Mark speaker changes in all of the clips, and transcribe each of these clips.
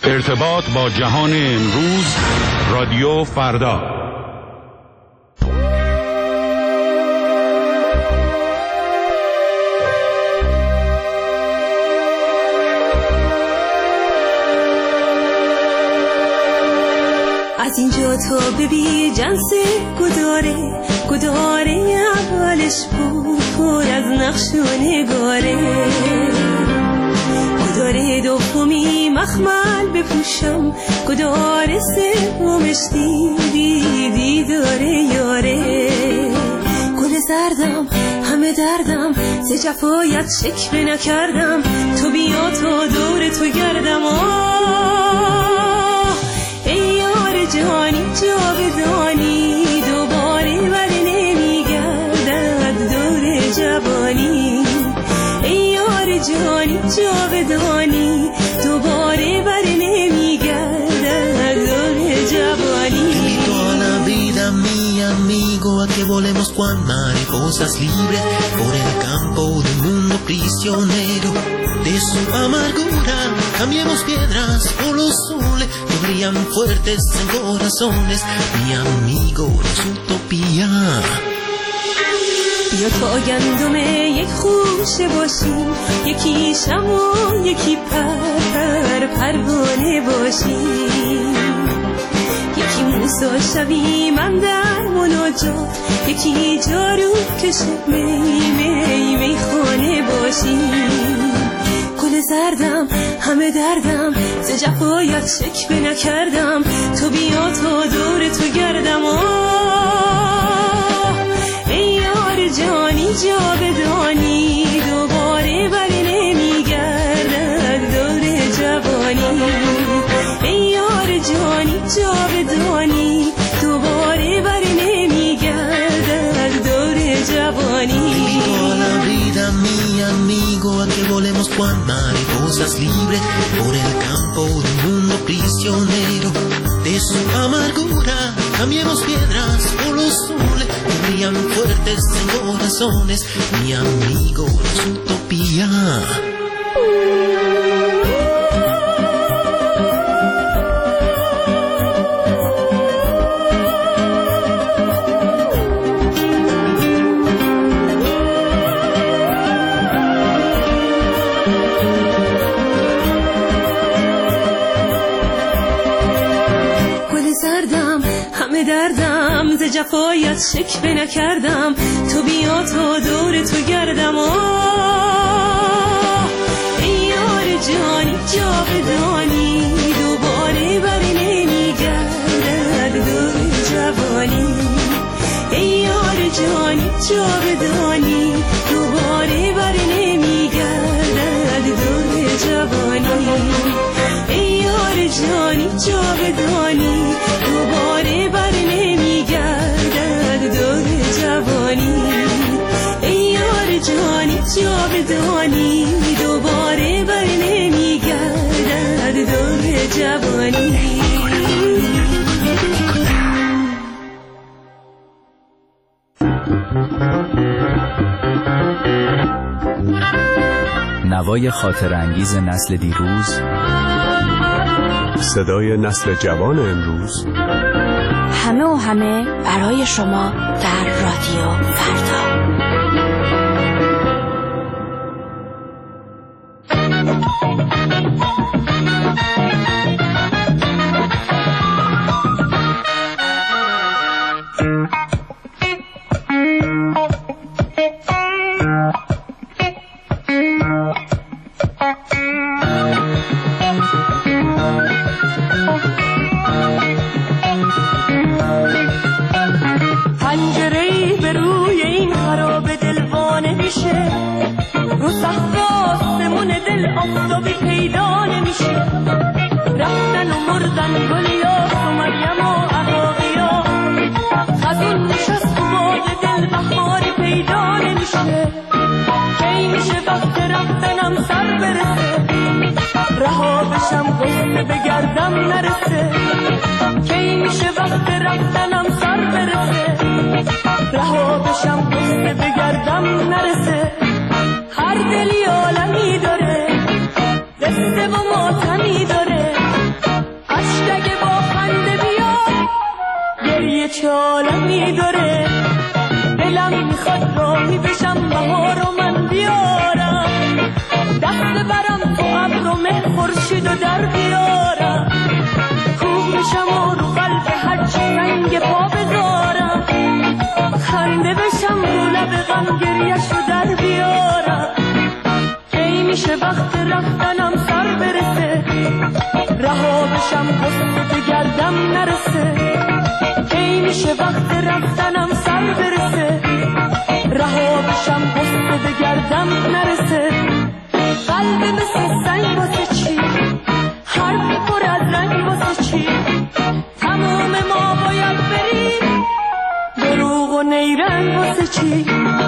Speaker 1: ارتباط با جهان امروز، رادیو فردا.
Speaker 2: از اینجا تا ببی جنس گداره اولش بود پر از نقش و نگاره، گداره دومی مخمل بپوشم، گداره سومش دیدی داره یاره. گل زردم همه دردم ز جفایت شکوه نکردم، تو بیا تا دور تو گردم. ای یار جانی جاودانی، دوباره بر نمیگردد دور جوانی. ای یار جانی جاودانی، دوباره بر nemiگردد دور جوانی.
Speaker 3: Toda la vida mi amigo, a que volemos cual mariposas libres por el campo del mundo prisionero de su amargura. Cambiemos piedras por los soles que brillan fuertes en corazones. Mi amigo, es utopía.
Speaker 2: بیا تا گندم یک خوشه باشیم، یکی شمع و یکی پروانه باشیم، یکی موسی شویم اندر مناجات، یکی جارو کشه می خانه باشیم. گل زردم همه دردم ز جفایت شکوه نکردم، تو بیا تا دور تو گردم. جانی جاودانی، دوباره بر نمیگردد دور جوانی. ای یار جانی جاودانی، دوباره بر نمیگردد دور جوانی.
Speaker 3: Toda la vida mi amigo, a que volemos cual mariposas libres por el campo del mundo prisionero de su amargura. Cambiemos piedras por los soles que brillan fuertes en corazones. Mi amigo, es utopía.
Speaker 2: دردم ز جفایت شکوه نکردم، تو بیا تا دور تو گردم. ای یار جانی جاودانی، دوباره بر نمیگردد دور جوانی. ای یار جانی جاودانی، دوباره بر نمیگردد دور جوانی. ای یار جانی جاودانی، دوباره بر نمیگردد دور جوانی. ای یار جانی جاودانی، دوباره بر نمیگردد دور جوانی.
Speaker 4: نوای خاطرانگیز نسل دیروز،
Speaker 5: صدای نسل جوان امروز،
Speaker 6: همه و همه برای شما در رادیو فردا.
Speaker 2: هر دلی عالمی داره، قصه و ماتمی داره، و مه خورشید و در بیارم، کوه میشم و رو قلب هرچی سنگ پا بذارم، خنده بشم رو لب غم گریه‌شو در بیارم. کی میشه وقت رفتنم سر برسه، رها بشم غصه بگردم نرسه. کی میشه وقت رفتنم سر برسه، رها بشم غصه بگردم نرسه. قلب مثل سنگ واسه چی، حرف پر از رنگ واسه چی، تمام ما باید بریم، دروغ و نیرنگ واسه چی.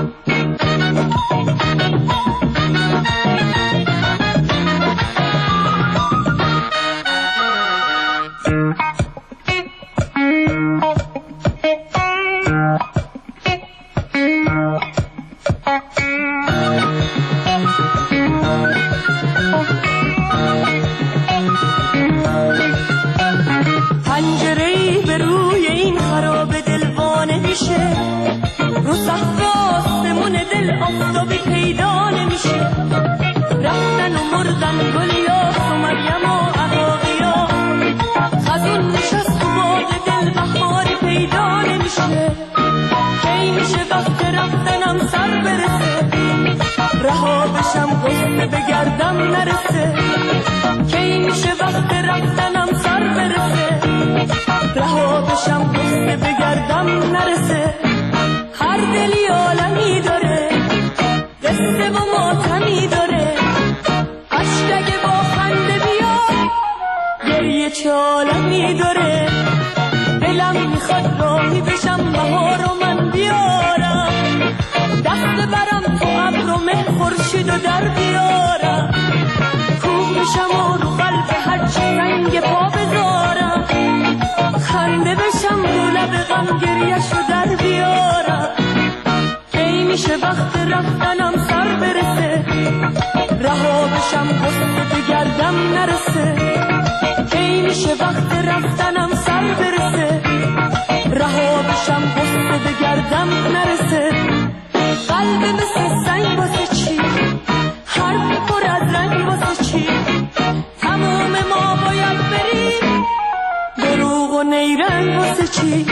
Speaker 2: پنجره‌ای به روی این خراب دلوانه میشه، رو سقف آسمون دل آفتابی پیدا نمیشه. رفتن و مردن گلیاس و مریم و عقاقیا، خزون نشست و باغ دل بهاری پیدا نمیشه. کی میشه وقت رفتنم سر برسه، رها بشم غصه بگردم نرسه. کی میشه وقت رفتنم سر برسه، رها بشم غصه بگردم نرسه. هر دلی عالمی داره، قصه و ماتمی داره، عشق اگه با خنده بیاد، گریه چه عالمی داره. دلم میخواد راهی بشم بهار و من بیارم، دست برم تو ابر و مه خورشید و در بیارم، کوه میشم و رو قلب هرچی سنگ پا بذارم، خنده بشم رو لب غم گریه‌شو در بیارم. کی میشه وقت رفتنم سر برسه، رها بشم غصه بگردم نرسه. کی میشه وقت رفتنم سر برسه، رها بشم غصه بگردم نرسه. قلب مثل سنگ واسه چی، حرف پر از رنگ واسه چی، تمام ما باید بریم، دروغ و نیرنگ واسه چی.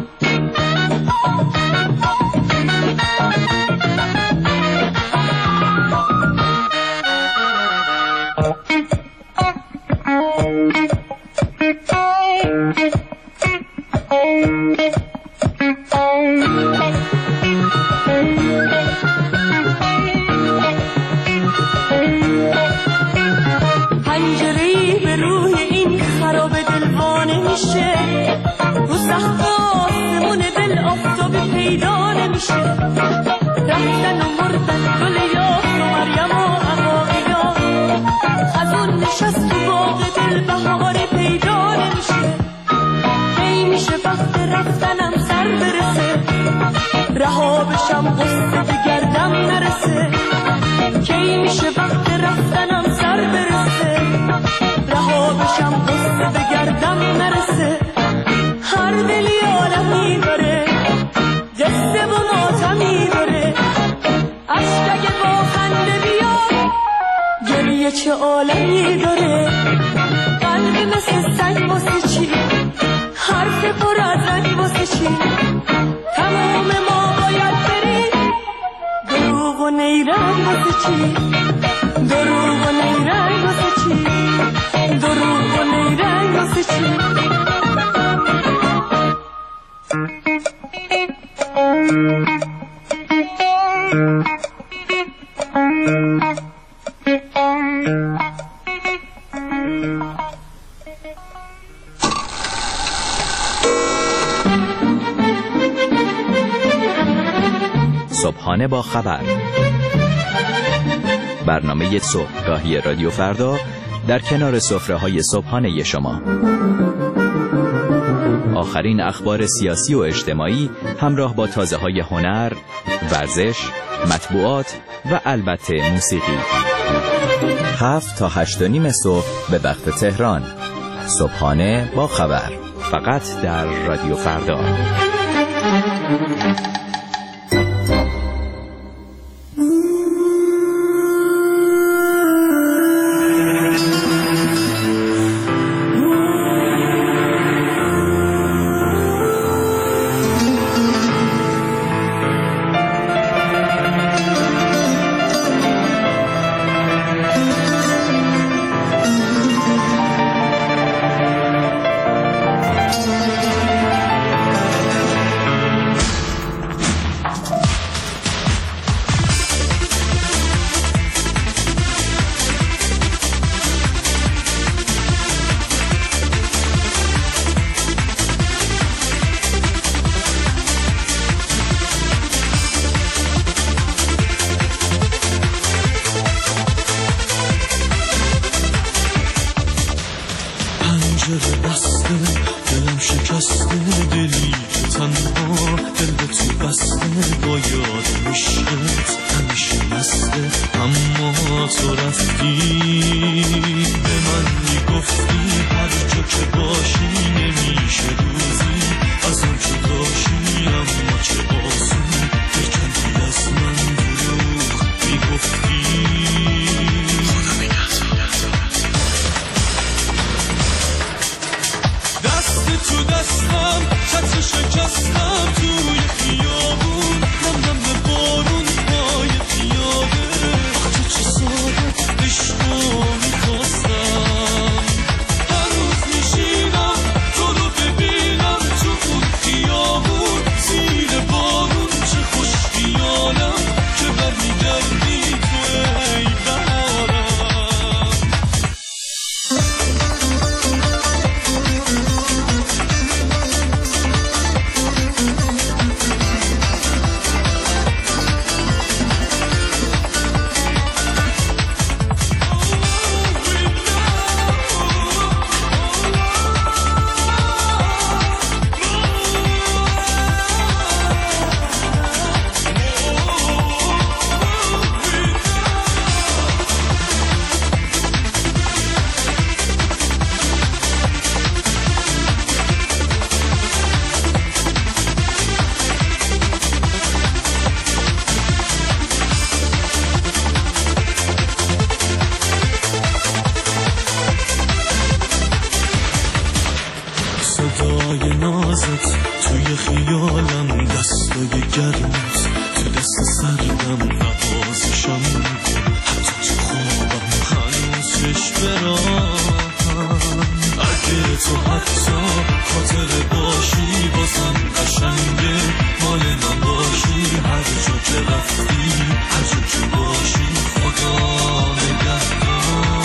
Speaker 2: پنجره‌ای به روی این خراب دلوانه میشه، رو سقف آسمون دل آفتابی پیدا نمیشه. رفتن و مردن گل یاس و مریم و عقاقیا، خزون نشست و باغ دل بهاری پیدا نمیشه. کی میشه وقت رفتنم سر برسه، رها بشم غصه بگردم نرسه. کی میشه وقت رفتنم سر برسه، رها بشم غصه بگردم نرسه. هر دلی عالمی داره، قصه و ماتمی داره، عشق اگه با خنده بیاد، گریه چه عالمی داره. قلب مثل سنگ واسه چی، حرف پر از رنگ واسه چی، تمام ما باید بریم، دروغ و نیرنگ واسه چی، دروغ و نیرنگ واسه چی، دروغ و نیرنگ واسه چی.
Speaker 4: صبحانه با خبر، برنامه صبحگاهی رادیو فردا در کنار سفره‌های صبحانه شما. آخرین اخبار سیاسی و اجتماعی همراه با تازه‌های هنر، ورزش، مطبوعات و البته موسیقی. 7 تا 8:30 صبح به وقت تهران. صبحانه با خبر، فقط در رادیو فردا.
Speaker 3: پنجره بسته دلم شکسته دلی که تنها دل به تو بسته با یاد عشقت همیشه مسته اما تو رفتی به من میگفتی هر جا که باشی نمیشه روزی از اون چه داشتی اما چه آسون بکنی از من دروغ میگفتی تو دستم چتر شکستم توی خیابون نم به بارون پای پیاده آخه چه ساده عشقو میخواستم هر روز میشینم تو رو ببینم تو اون خیابون زیر بارون چه خوش خیالم که برمیگردی تو ای بهارم صدای نازت توی خیالم دستای گرمت تو دست سردم نوازشم حتی تو خوابم هنوز چشم راهم اگه تو حتی خاطر باشی بازم قشنگه مال من باشی هر جا که رفتی هر جا که باشی خدا نگهدار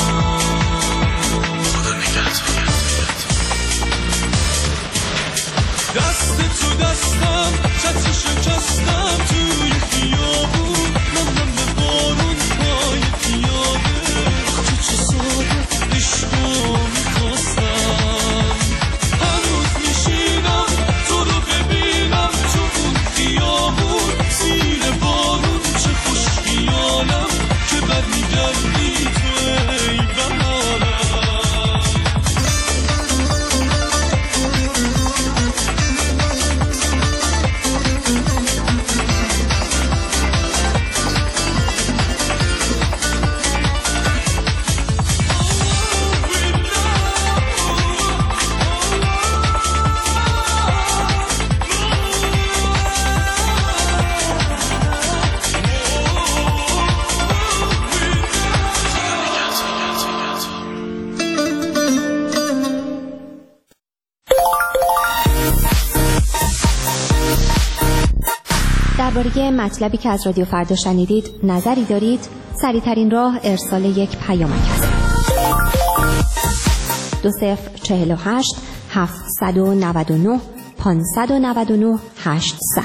Speaker 3: دست تو دستم چتر شکستم توی خیابون نم به بارون پای پیاده آخه چه ساده عشقو میخواستم هر روز میشینم تو رو ببینم تو اون خیابون زیر بارون چه خوش خیالم که برمیگردی تو ای بهارم
Speaker 7: درباره مطلبی که از رادیو فردا شنیدید نظری دارید؟ سریع‌ترین راه ارسال یک پیامک است. 2048 799 599 800.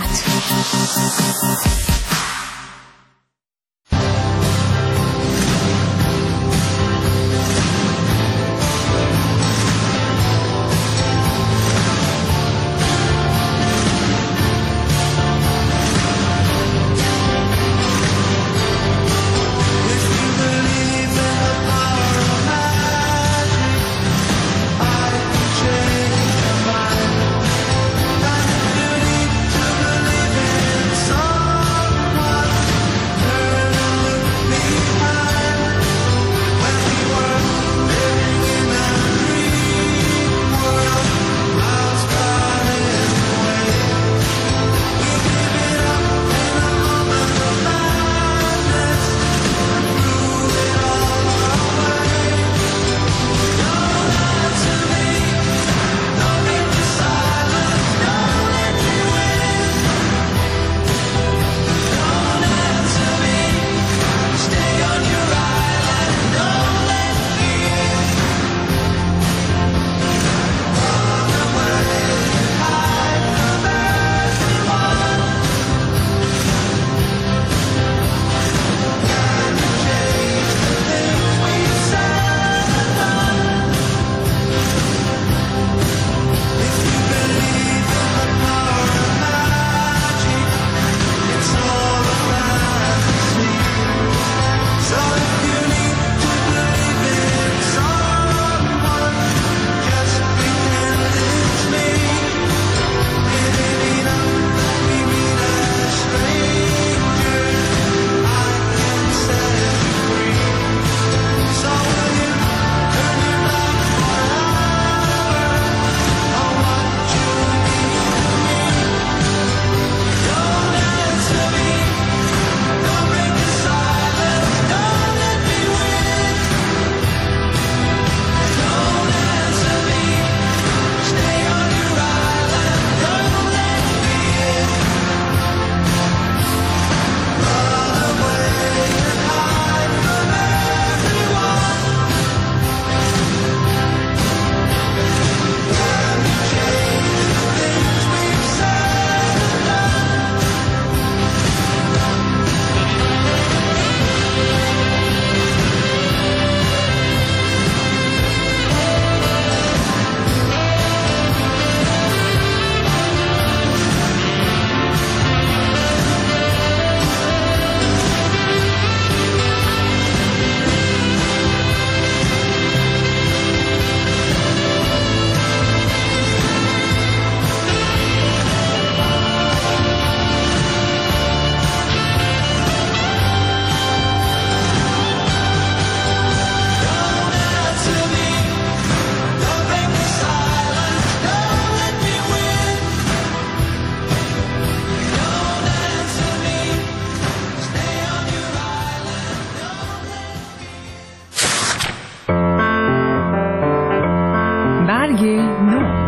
Speaker 8: برگ نو.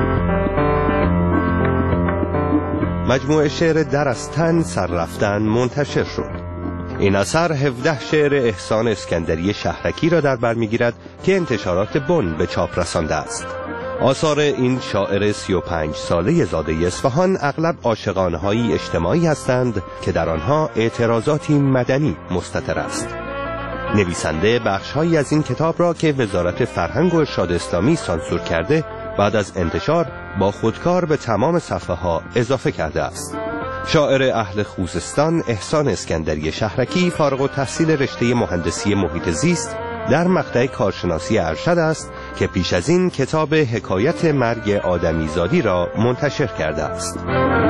Speaker 9: مجموعه شعر در از تن سر رفتن منتشر شد. این اثر 17 شعر احسان اسکندری شهرکی را در بر می‌گیرد که انتشارات بن به چاپ رسانده است. آثار این شاعر 35 ساله زاده اصفهان اغلب عاشقانه‌های اجتماعی هستند که در آنها اعتراضاتی مدنی مستتر است. نویسنده بخش‌هایی از این کتاب را که وزارت فرهنگ و ارشاد اسلامی سانسور کرده، بعد از انتشار با خودکار به تمام صفحه‌ها اضافه کرده است. شاعر اهل خوزستان احسان اسکندری شهرکی فارغ التحصیل رشته مهندسی محیط زیست در مقطع کارشناسی ارشد است که پیش از این کتاب حکایت مرگ آدمیزادی را منتشر کرده است.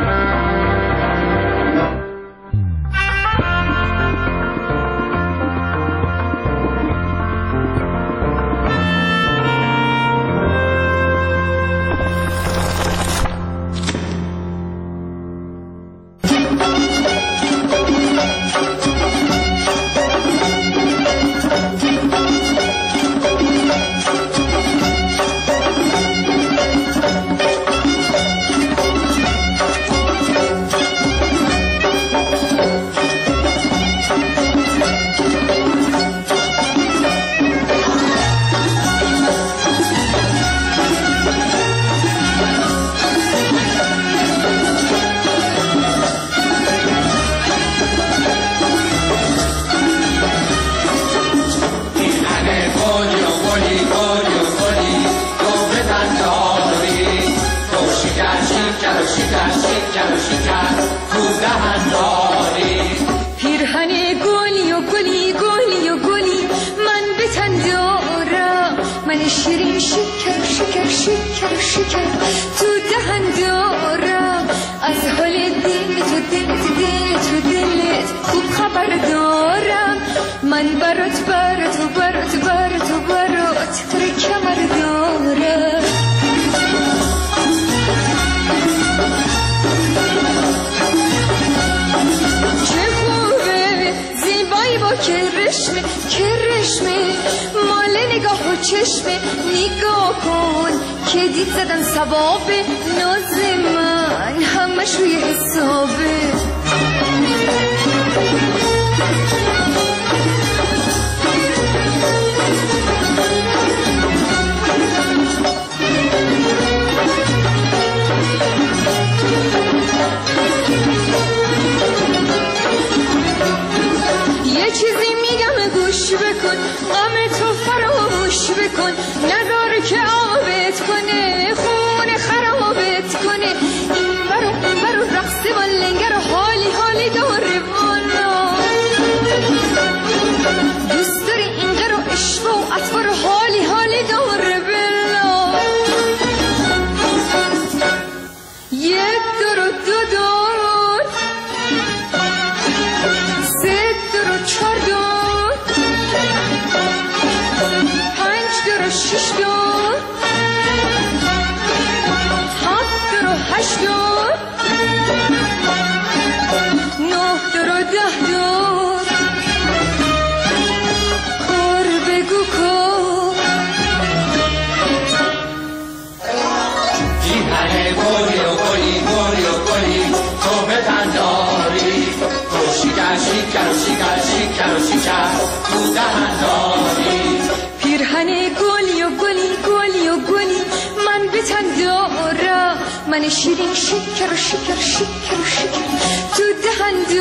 Speaker 8: من شیرین شکر شکر شکر شکر تو دهن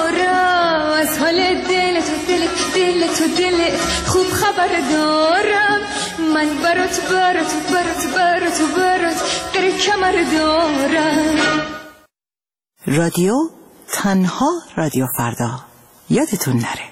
Speaker 8: دارم، از حال دل تو خوب خبر دارم. من برات در کمر دارم.
Speaker 10: رادیو تنها رادیو فردا، یادتون نره.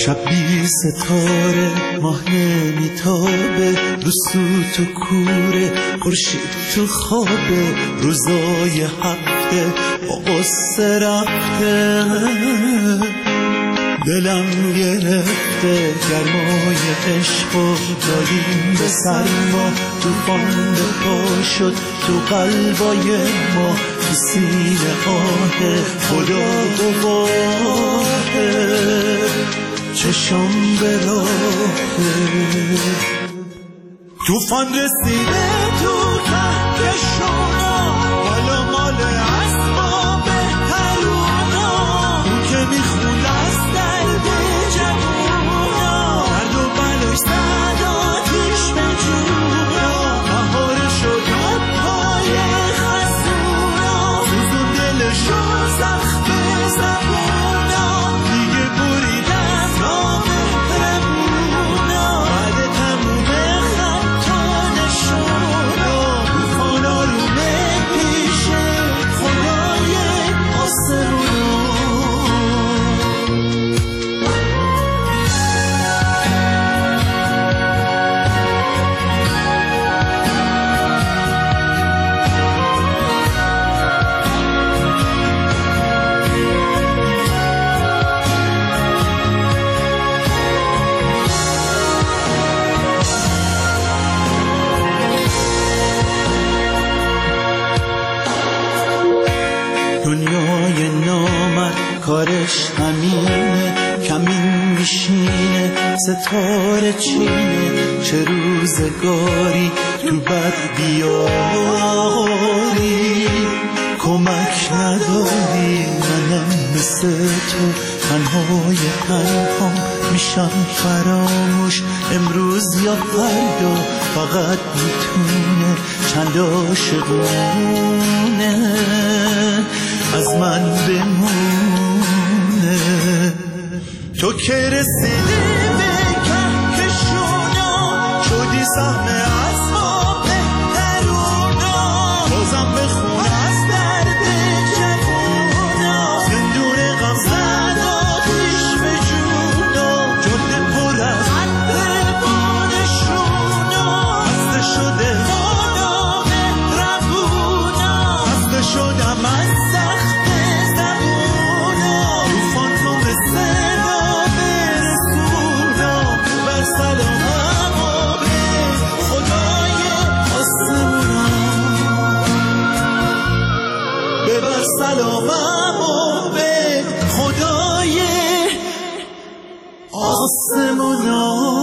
Speaker 3: شب بی ستاره ماه نمیتابه، رو سوت و کوره خورشید تو خوابه، روزای هفته با قصه رفته، دلم گرفته گرمای عشق و دادیم به سرما، توفان به پا شد تو قلبای ما، تو سینه آه خدا گواهه، چشم به راهه، توفان رسیده تو کهکشونا، بالا مال اسباب حیونا، اون که میخونه از درد جوونا، درد و بلاش زد آتیش به جونا، بهار شد پای خزونا، سوزون دلشو زخم زبونا، دیگه بریدن را مهربونا، بعد تموم خطا نشونا، توفانا رو پیش خدای آسمونا. دنیای نامرد کارش همینه، کمین میشینه ستاره چینه، چه روزگاری تو بد بیاری، کمک نداری منم مثل تو، تنهای تنها میشم فراموش، امروز یا فردا فقط میتونه چند عاشقونه از من بمونه، تو که رسیدی به کهکشونا، شدی سهم از ما بهترونا، بازم بخون از درد جوونا، زندون غم زد آتیش به جونا، جاده پر از دلبانشونا، خسته شده خدا مهربونا، خسته شدم از سخت زبونا، توفان تو به صدا برسونا، بر سلامم و به خدای آسمونا، ببر سلامم و به خدای آسمونا.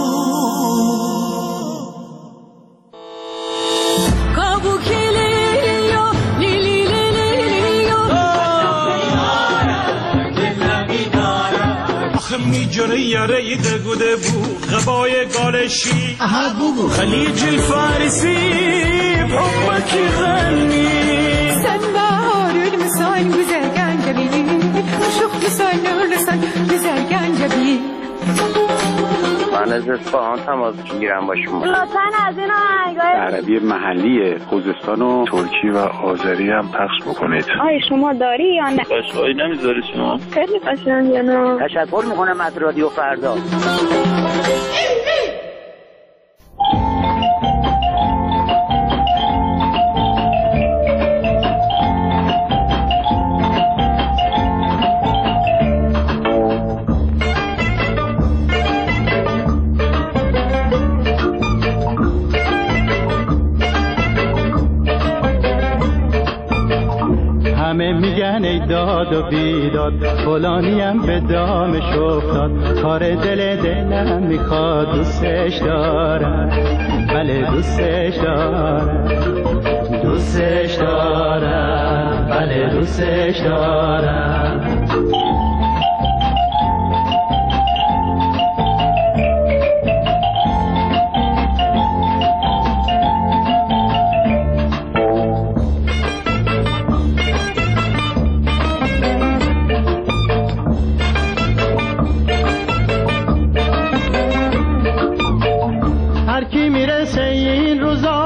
Speaker 11: میجونه یاره دگوده بو غبای گالشی خلیج الفارسی بحبك غني
Speaker 8: سنبا هورون مسان güzel ganjabi شوخ مسان نورسان güzel ganjabi.
Speaker 12: من از اصفهان تماس میگیرم با شما.
Speaker 13: لطفاً از این آهنگای
Speaker 5: عربی محلی خوزستان و ترکی و آذری هم پخش بکنید.
Speaker 13: آیا شما داری یا نه؟
Speaker 12: قشقایی نمیذاری شما؟
Speaker 13: خیلی قشنگه نه؟
Speaker 12: تشکر میکنم از رادیو فردا.
Speaker 14: همه میگن ای داد و بیداد فلانیم به دامش افتاد، کار دلم میخواد دوستش دارم، بله دوستش دارم، دوستش دارم، بله دوستش دارم.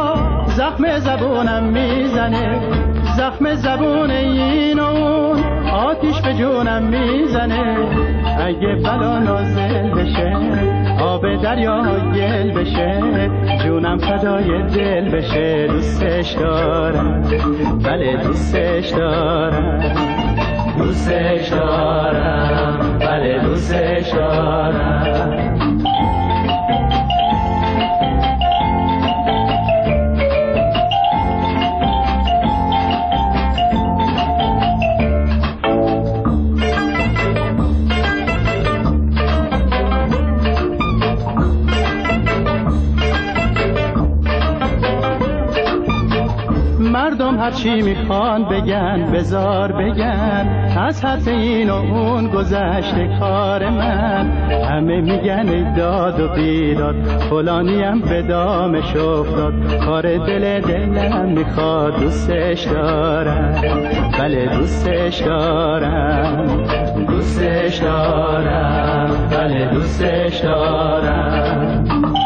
Speaker 14: زخم زبونم میزنه، زخم زبون این اون آتیش به جونم میزنه، اگه بلا نازل بشه آب دریا گل بشه، جونم فدای دل بشه. دوستش دارم، بله دوستش دارم، دوستش دارم، بله دوستش دارم. مردم هرچی میخوان بگن، بزار بگن، از حرف این و اون گذشته کار من. همه میگن ای داد و بیداد، فلانیم به دامش افتاد، کار دلم میخواد. دوستش دارم، بله دوستش دارم، دوستش دارم، بله دوستش دارم.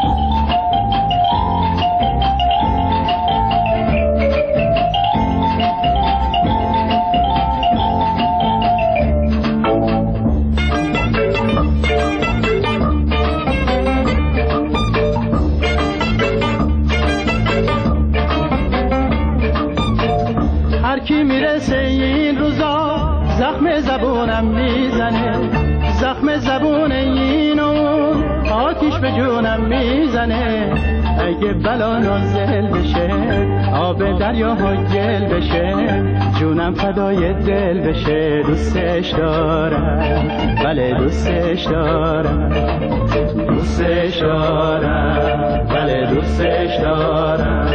Speaker 14: کی میرسه این روزا زخم زبونم میزنه، زخم زبون این و اون آتیش به جونم میزنه. اگه بلا نازل بشه آب دریا گل بشه، جونم فدای دل بشه. دوستش دارم، بله دوستش دارم، دوستش دارم، بله دوستش دارم.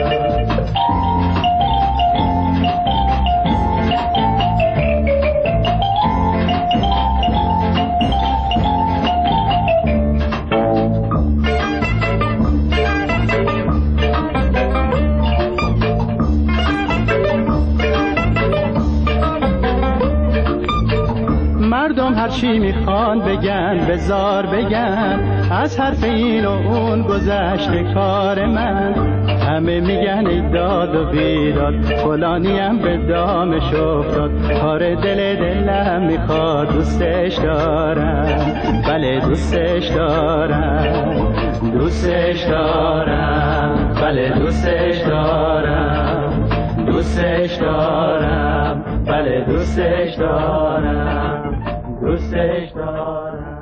Speaker 14: مردم هرچی میخوان بگن، بزار بگن، از حرف این و اون گذشته کار من. همه میگن ای داد و بیداد، فلانیم به دامش افتاد، کار دلم میخواد. دوستش دارم، بله دوستش دارم، دوستش دارم، بله دوستش دارم، دوستش دارم، بله دوستش دارم، دوستش دارم.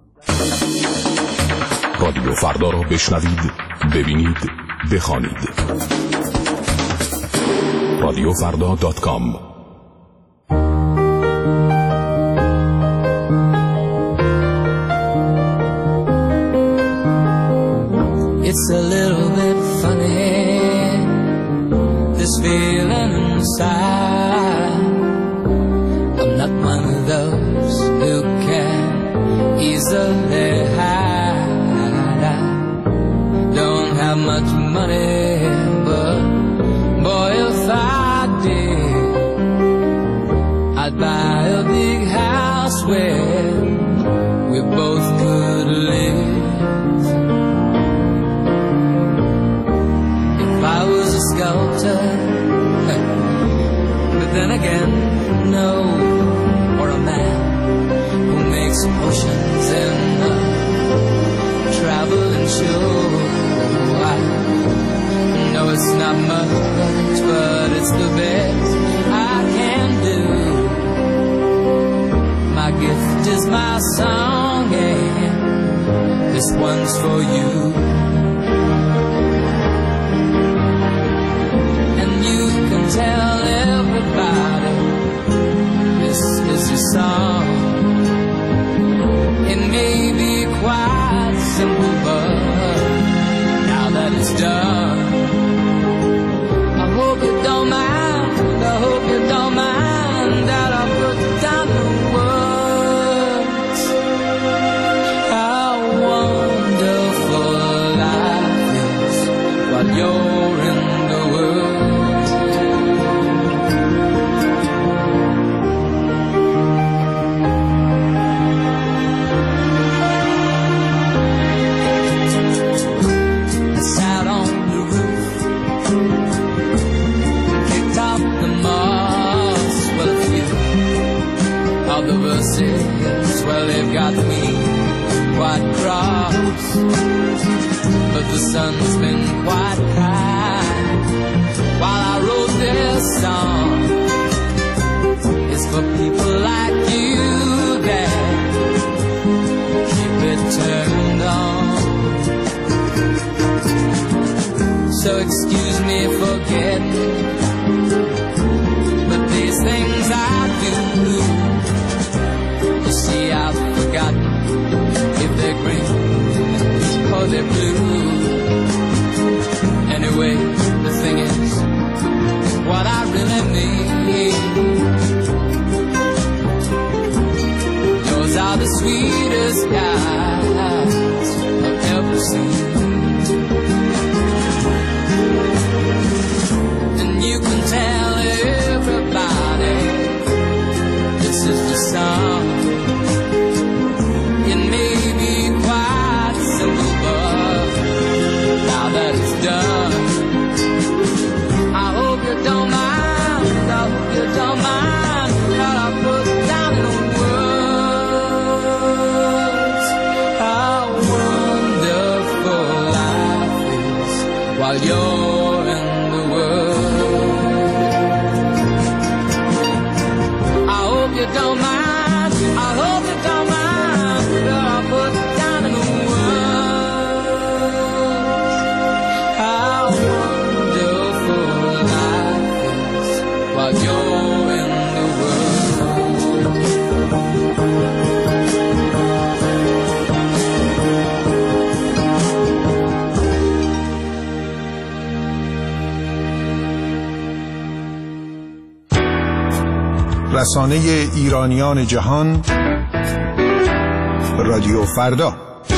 Speaker 15: رادیو فردا را بشنوید، ببینید، بخوانید. radiofrda.com.
Speaker 16: It's a little bit funny, this feeling inside. I'm not one of those who can easily hide. I don't have much money, but boy, if I did, I'd buy a big house where we both could live. I was a sculptor, but then again, no, or a man who makes potions in a traveling show. I know it's not much, but it's the best I can do. My gift is my song, and this one's for you. Tell everybody this is your song. It may be quite simple, but now that it's done, I hope you don't mind, I hope you don't mind that I put down the words. How wonderful promises, well, they've got me quite cross. But the sun's been quite kind while I wrote this song. It's for people like you that keep it turned on. So excuse me for getting, but these things I do, you see, I've forgotten if they're green or they're blue. Anyway, the thing is, what I really need, yours are the sweetest eyes I've ever seen. And you can tell everybody this is the song. It may be quite simple, but now that it's done, I hope you don't mind, I hope you don't mind that I put down in words how wonderful life is while you're in the world. I hope you don't mind, I hope you don't mind that I put down in words how wonderful life is while you're in the world.
Speaker 17: رسانه ایرانیان جهان، رادیو فردا.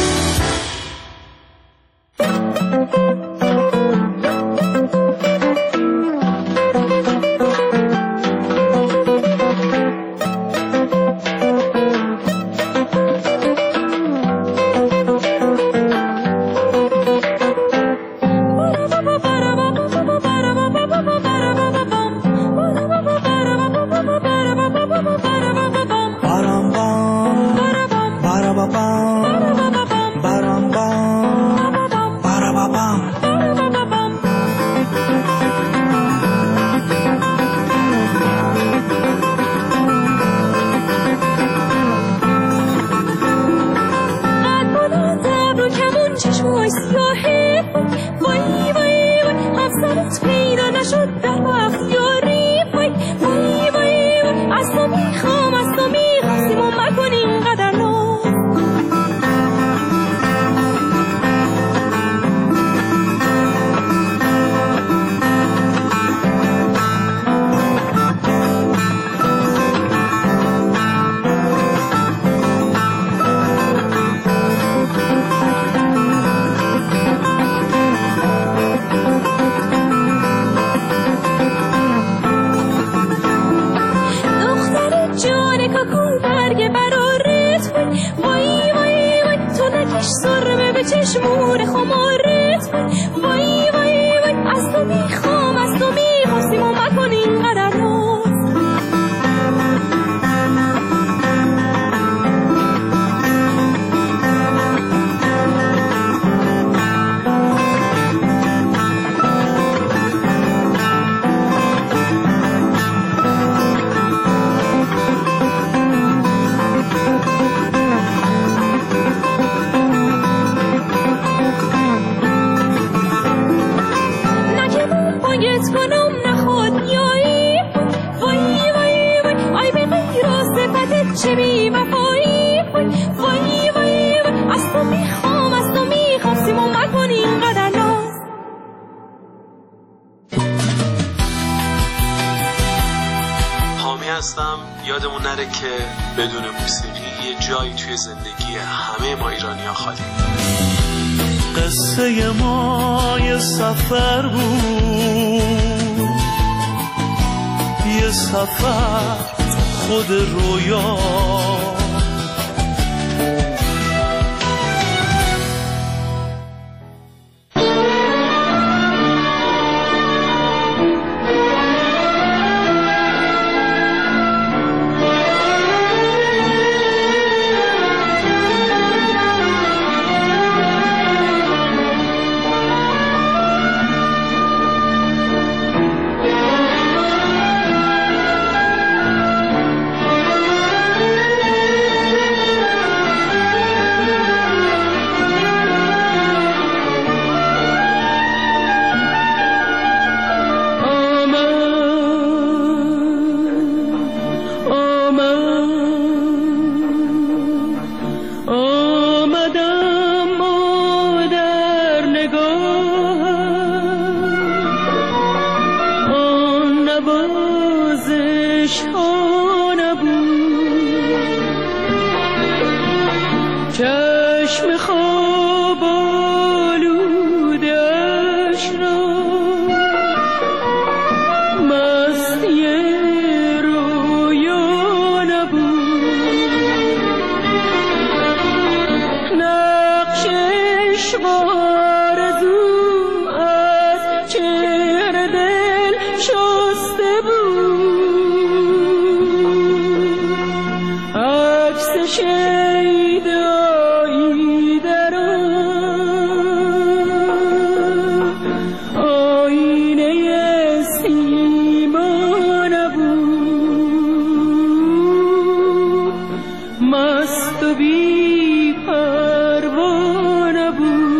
Speaker 18: یادمون نره که بدون موسیقی یه جایی توی زندگی همه ما ایرانی‌ها خالی.
Speaker 11: قصه ما یه سفر بود، یه سفر خود رویا،
Speaker 2: نوازش ها نبود، چشم خواب آلودش را مستی رویا نبود، نقشش آرزو از چهره دل شسته بود، عکس شیدایی در آینه سیما نبود، مست و بی پروا نبود.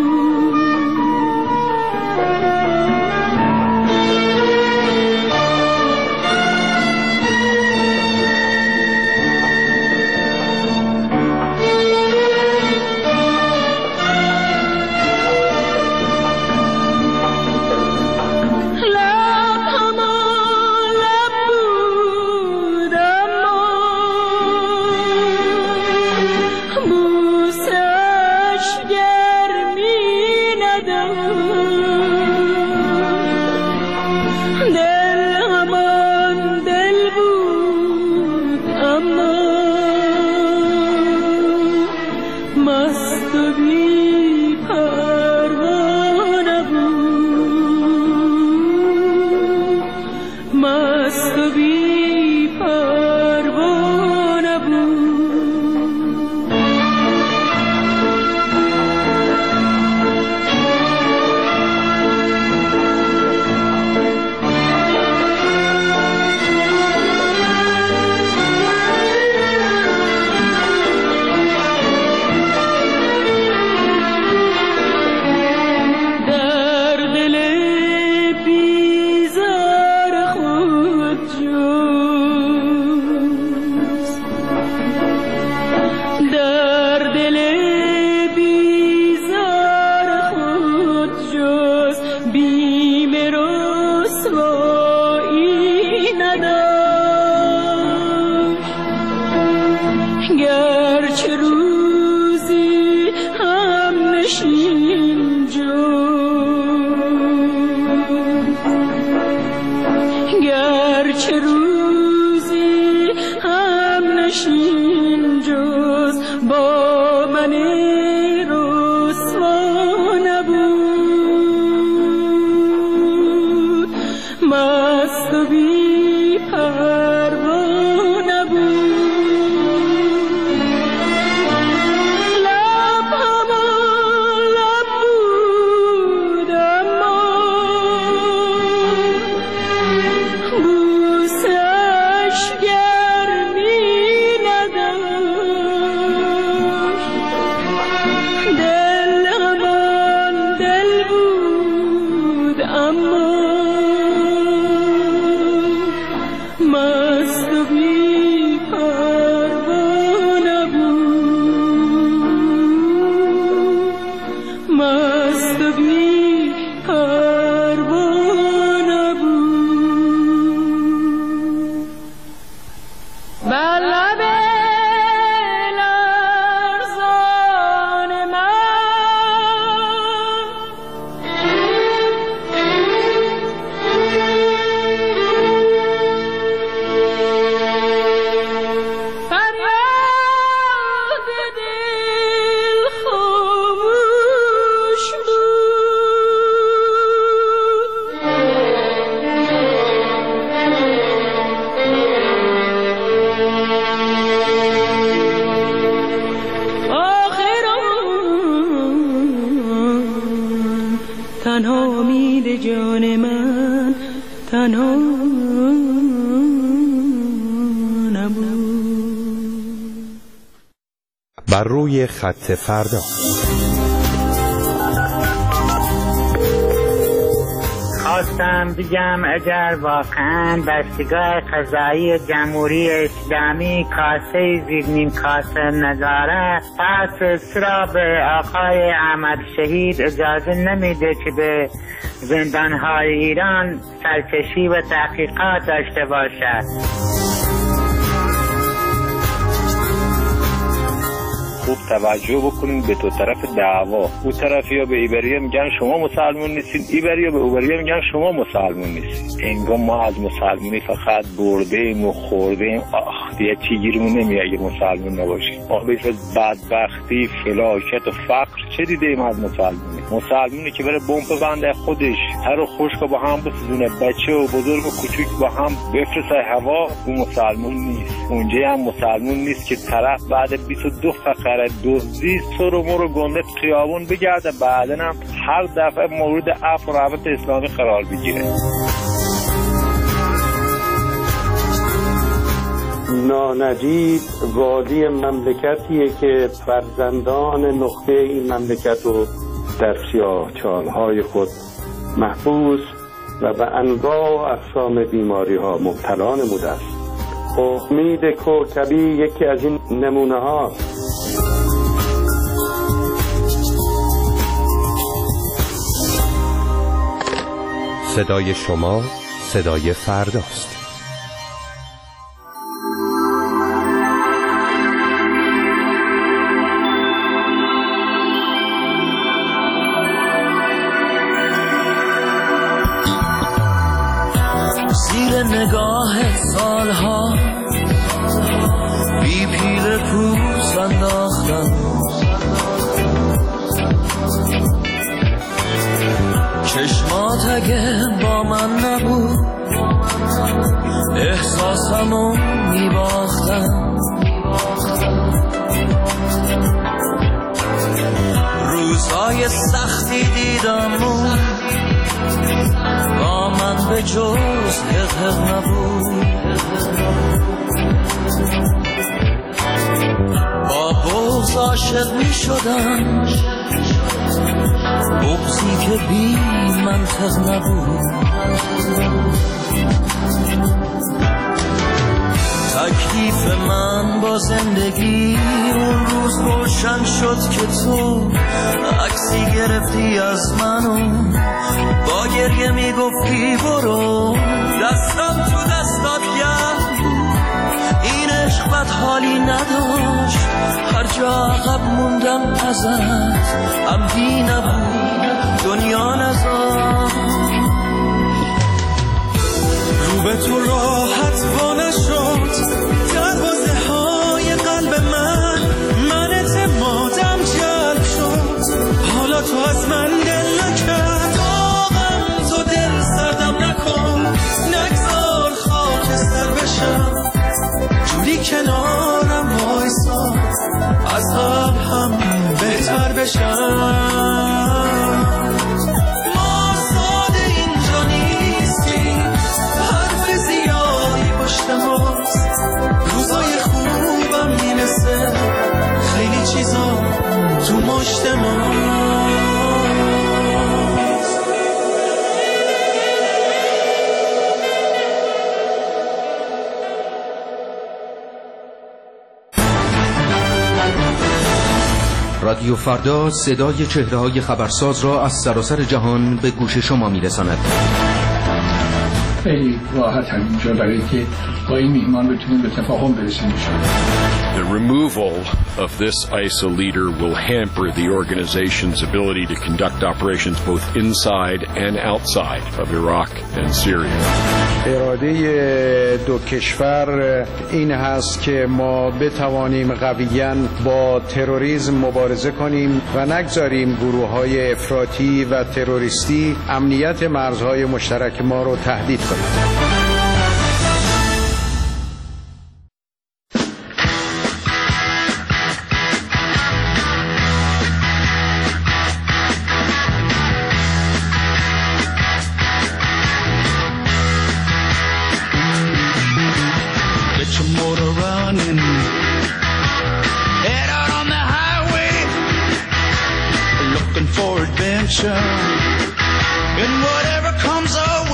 Speaker 9: بر روی خط فردا.
Speaker 19: خط خواستم بگم اگر واقعا بستگاه قضایی جمهوری اسلامی کاسه زیر نیم کاسه نداره، پس چرا به آقای احمد شهید اجازه نمیده که به زندانهای ایران سرکشی و تحقیقات داشته باشد؟
Speaker 20: خوب توجه بکنین به تو طرف دعوا. او طرفیا به ایبریا میگن شما مسلمون نیستین، ایبریا به اوبریا میگن شما مسلمون نیستین. انگار ما از مسلمونی فقط بردیم و خوردیم. دیگه چی گیرمون نمیاد اگه مسلمون نباشیم. ما به بدبختی، فلاکت و فقر چه دیدیم از مسلمونی که بره بمب بنده خودش هر و خشک با هم بسوزونه، بچه و بزرگ و کوچیک با هم بفرسته هوا. اون مسلمون نیست. اونجا هم مسلمون نیست که طرف بعد 22 فقره دزدی سر و مر و گنده خیابون بگرده، بعدن هم هر دفعه مورد عفو و رحمت اسلامی قرار بگیره.
Speaker 21: نانجید وادی مملکتیه که فرزندان نخبه این مملکت رو در سیاهچالهای خود محبوس و به انواع اقسام بیماری ها مبتلا نموده است. امید کوکبی یکی از این نمونه ها.
Speaker 9: صدای شما صدای فرداست.
Speaker 11: زیر نگاه سالها بی پیل پوست انداختم، چشمات اگه با من نبود احساسمو میباختم. روزای سختی دیدم با من به جز حق نبود. با بغض عاشق می شدم، بغضی که بی منطق نبود. تکلیف من با زندگی اون روز روشن شد که تو عکسی گرفتی از منو، با گریه میگفتی برو، دستم تو دستات گرم بود. این عشق بد حالی نداشت، هر جا عقب موندم ازت عمدی نبود، دنیا نزار. رو به تو راحت وا نشد دروازه های قلب من اعتمادم جلب شد. حالا تو از من دل نکرد، داغم تو دل سردم نکن، نگذار خاکستر بشم، جوری کنارم وایسا از قبل هم بهتر بشم. روزای خوبم میرسه، خیلی چیزا تو مشت ماست.
Speaker 22: رادیو فردا صدای چهره‌های خبرساز را از سراسر جهان به گوش شما میرساند.
Speaker 23: خیلی راحت هم اینجا برای که با این میهمان بتونیم به تفاهم برسیم.
Speaker 1: The removal of this ISIL leader will hamper the organization's ability to conduct operations both inside and outside of Iraq and Syria.
Speaker 17: اراده دو کشور این هست که ما بتوانیم قویاً با تروریسم مبارزه کنیم و نگذاریم گروه‌های افراطی و تروریستی امنیت مرزهای مشترک ما رو تهدید کنند.
Speaker 11: And whatever comes our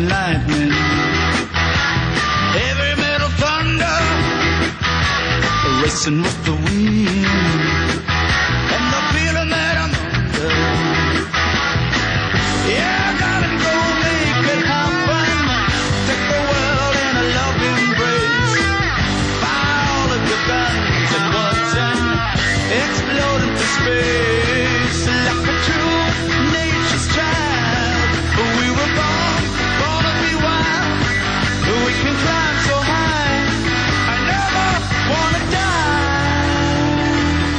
Speaker 4: and lightning, heavy metal thunder, racing with the wind, and the feeling that I'm under. Yeah, darling, go make it happen. Take the world in a loving embrace. Fire all of your guns at once and explode into space like a true nature's child. We were born to be wild. We can climb so high. I never wanna die.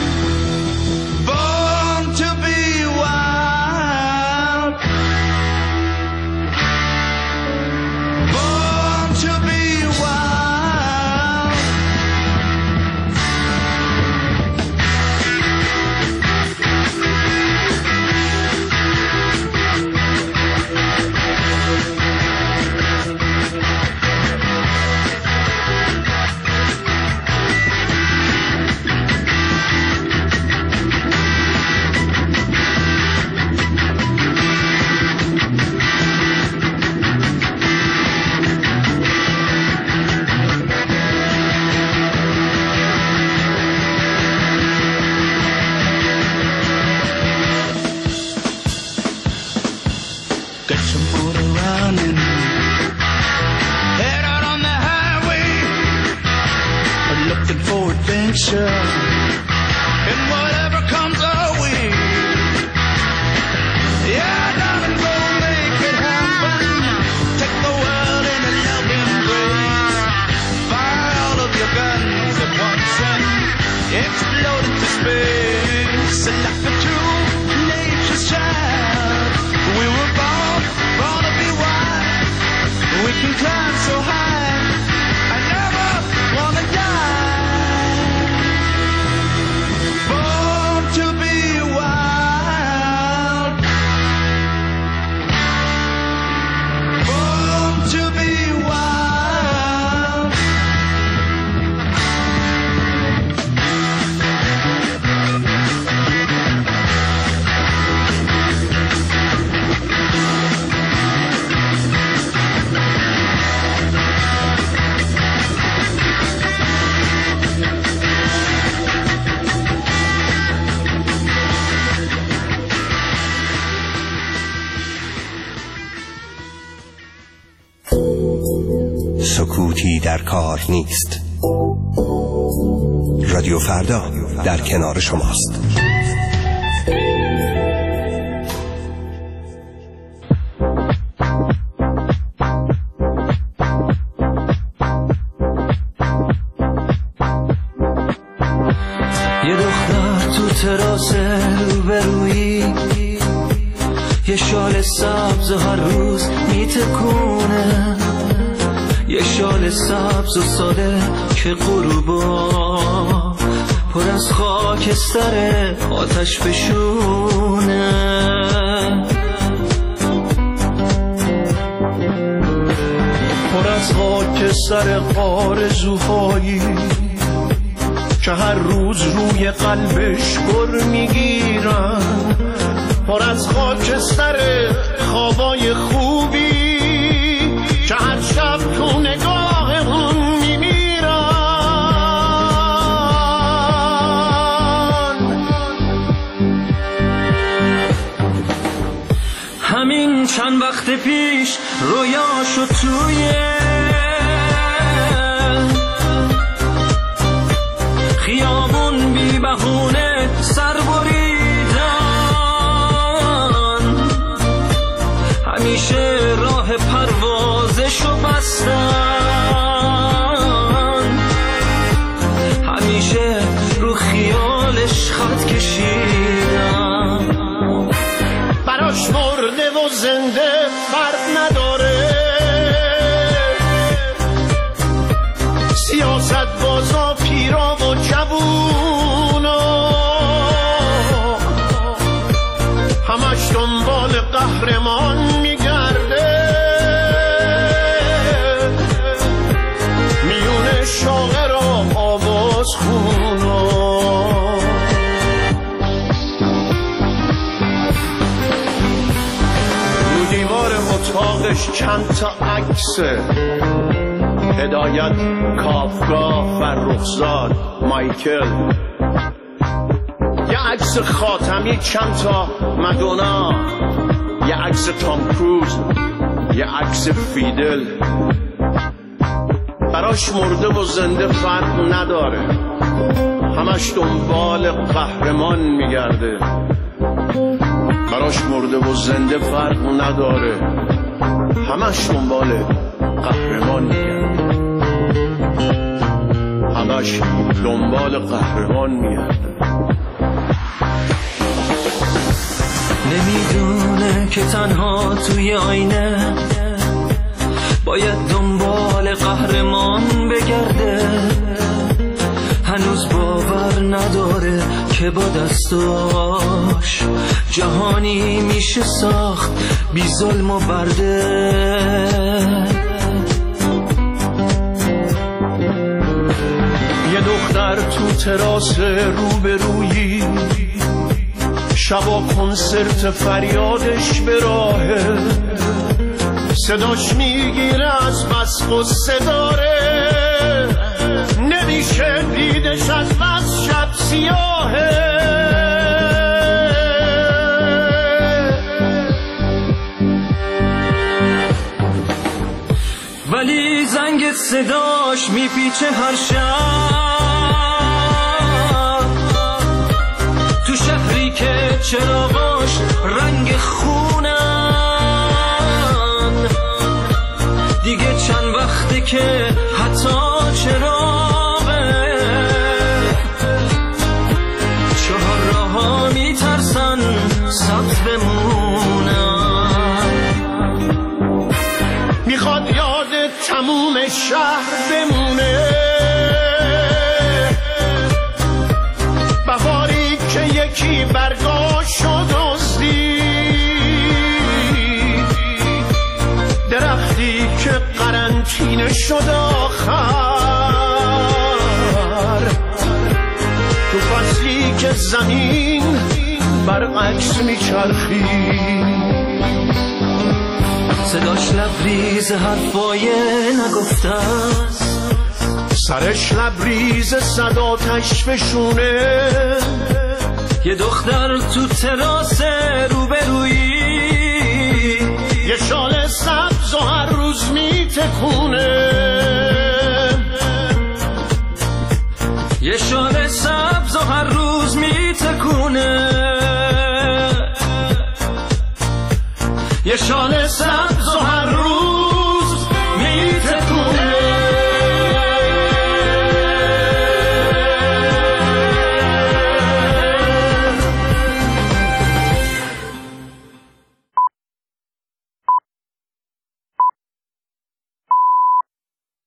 Speaker 4: Born to be wild. Born to be wild. Get some motor running, head out on the highway, looking for adventure, and whatever comes our way. Yeah, darling, go make it happen. Take the world in a loving embrace. Fire all of your guns at once and explode into space like a true nature's child. We were born to be wild. We can climb so high. I never wanna die. Born to be wild. Born to be wild.
Speaker 9: سکوتی در کار نیست. رادیو فردا در کنار شماست.
Speaker 11: یه دختر تو تراس روبرویی، یه شال سبز و هر روز میتکونه، یه شال سبز و ساده که غروبا پر از خاکستر آتش بشونه.
Speaker 6: پر از خاکستر آرزوهایی که هر روز روی قلبش گر میگیرن، پر از خاکستر خوابای خوبی که هر شب تو نگاه اون میمیرن.
Speaker 11: همین چند وقت پیش رویاشو توی خیابون بی بهونه سر بریدن، همیشه راه پروازشو بستن، همیشه رو خیالش خط کشیدن.
Speaker 6: براش مرده و زنده فرق نداره، سیاست بازا پیرا و جوونا همش دنبال قهرمان میگرده، میونه شاعر و آواز خونا. رو دیوار اتاقش چند تا عکس هدایت، کافکا، فرخزاد، مایکل، یه عکس خاتمی، چند تا مدونا، یه عکس تام کروز، یه عکس فیدل. براش مرده و زنده فرق نداره، همش دنبال قهرمان میگرده. براش مرده و زنده فرق نداره، همش دنبال قهرمان میگرده. همش دنبال قهرمان میگرده.
Speaker 11: نمیدونه که تنها توی آینه باید دنبال قهرمان بگرده. هنوز باور نداره که با دستاش جهانی میشه ساخت بی ظلم و برده.
Speaker 6: یه دختر تو تراس روبرویی، شبا کنسرت فریادش به راهه، صداش میگیره از بس غصه داره، نمیشه دیدش از بس شب سیاهه.
Speaker 11: ولی زنگ صداش میپیچه هر شب، تو شهری که چراغاش رنگ خونن. دیگه چند وقته که حتی چراغه چهار راه‌ها میترسن سبز بمونن.
Speaker 6: میخواد یاد تموم شهر بمونه، بهاری که یکی برگاشو دزدید، درختی که قرنطینه شد آخر، تو فصلی که زمین برعکس میچرخید.
Speaker 11: صداش لبریز حرفای نگفته است،
Speaker 6: سرش لبریز صد آتش فشونه.
Speaker 11: یه دختر تو تراس روبرویی،
Speaker 6: یه شال سبز و هر روز میتکونه.
Speaker 11: یه شال سبز و هر روز میتکونه.
Speaker 6: یه شال سبز